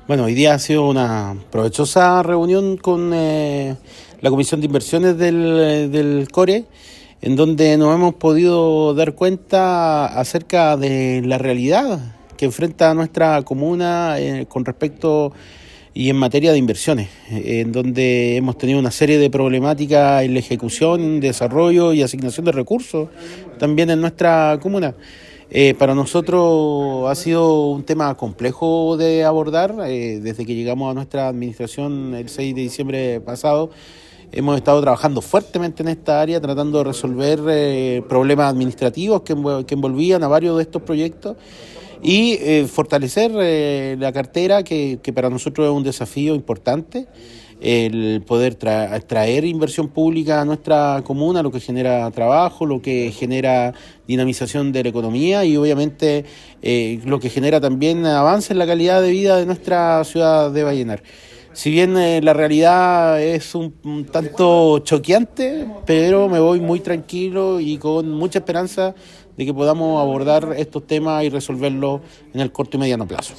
Bueno, hoy día ha sido una provechosa reunión con la Comisión de Inversiones del CORE, en donde nos hemos podido dar cuenta acerca de la realidad que enfrenta nuestra comuna con respecto y en materia de inversiones, en donde hemos tenido una serie de problemáticas en la ejecución, desarrollo y asignación de recursos también en nuestra comuna. Para nosotros ha sido un tema complejo de abordar. Desde que llegamos a nuestra administración el 6 de diciembre pasado. Hemos estado trabajando fuertemente en esta área, tratando de resolver problemas administrativos que envolvían a varios de estos proyectos y fortalecer la cartera, que para nosotros es un desafío importante, el poder traer inversión pública a nuestra comuna, lo que genera trabajo, lo que genera dinamización de la economía y obviamente lo que genera también avance en la calidad de vida de nuestra ciudad de Vallenar. Si bien la realidad es un tanto choqueante, pero me voy muy tranquilo y con mucha esperanza de que podamos abordar estos temas y resolverlos en el corto y mediano plazo.